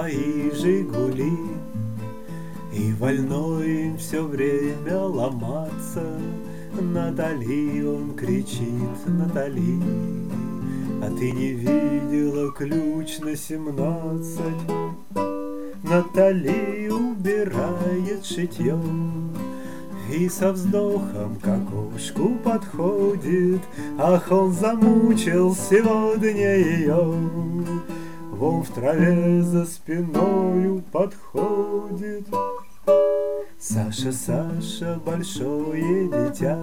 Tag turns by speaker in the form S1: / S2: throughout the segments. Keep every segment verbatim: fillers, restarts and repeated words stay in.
S1: свои «Жигули», и вольно им все время ломаться. Натали, он кричит, Натали, а ты не видела ключ на семнадцать? Натали убирает шитье и со вздохом к окошку подходит. Ах, он замучил сегодня ее. Вон в траве за спиною подходит. Саша, Саша, большое дитя,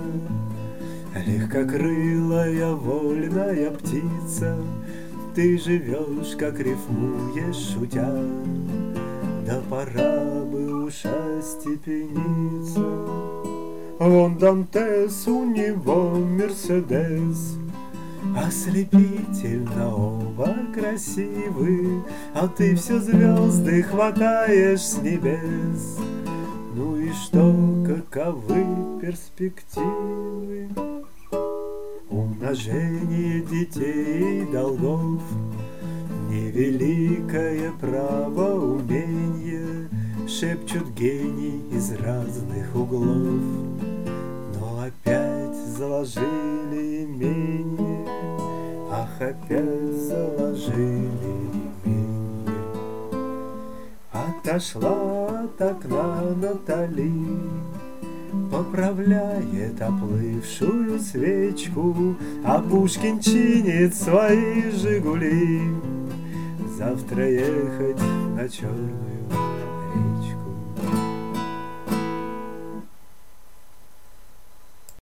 S1: легкокрылая вольная птица, ты живешь, как рифмуешь, шутя, да пора бы уж остепениться. Вон Дантес, у него Мерседес, ослепительно оба красивы, а ты все звезды хватаешь с небес. Ну и что, каковы перспективы? Умножение детей и долгов, невеликое право умение, шепчут гений из разных углов. Но опять заложили имение, ах, опять заложили имение. Отошла от окна Натали, поправляет оплывшую свечку, а Пушкин чинит свои «Жигули». Завтра ехать на Черную